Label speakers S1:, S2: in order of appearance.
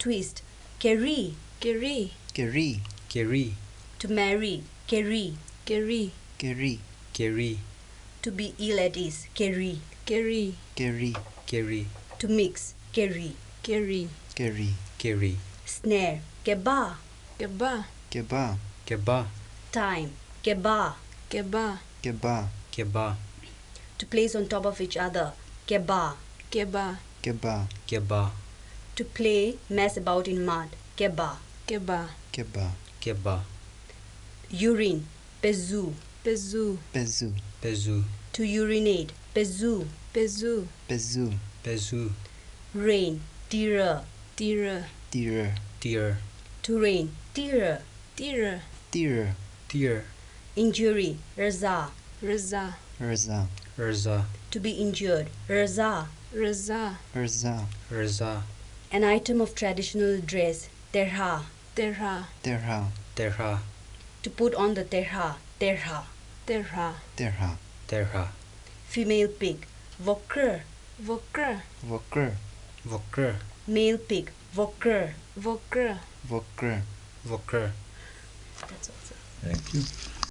S1: twist, carry,
S2: carry,
S3: carry,
S4: carry,
S1: to marry, carry,
S2: carry,
S3: carry,
S4: carry,
S1: to be ill at ease, carry,
S2: carry,
S3: carry,
S4: carry,
S1: to mix, carry,
S2: carry,
S3: carry,
S4: carry,
S1: snare, keba,
S2: keba,
S3: keba,
S4: keba,
S1: time, keba,
S2: keba,
S3: keba,
S4: keba,
S1: to place on top of each other, keba,
S2: keba,
S3: keba,
S4: keba,
S1: to play, mess about in mud, keba,
S2: keba,
S3: keba,
S4: keba,
S1: urine, pezu,
S2: pezu,
S3: pezu,
S4: pezu,
S1: to urinate, pezu,
S2: pezu,
S3: pezu,
S4: pezu,
S1: rain, tira,
S2: tira,
S3: deer,
S4: tear,
S1: to rain, tira,
S2: tira,
S3: deer,
S4: tear,
S1: injury, raza,
S2: raza,
S3: rza,
S4: rza,
S1: to be injured, raza,
S2: raza,
S3: rza,
S4: rza,
S1: an item of traditional dress, terha,
S2: terha,
S3: terha,
S4: terha,
S1: to put on the terha, terha,
S2: terha,
S3: terha,
S4: terha,
S1: female pig, vokr,
S2: vokra,
S3: vokr,
S4: vokr,
S1: male pig, vokr.
S2: vokra.
S3: vokr.
S4: vokr.
S1: That's all, sir.
S5: Thank you.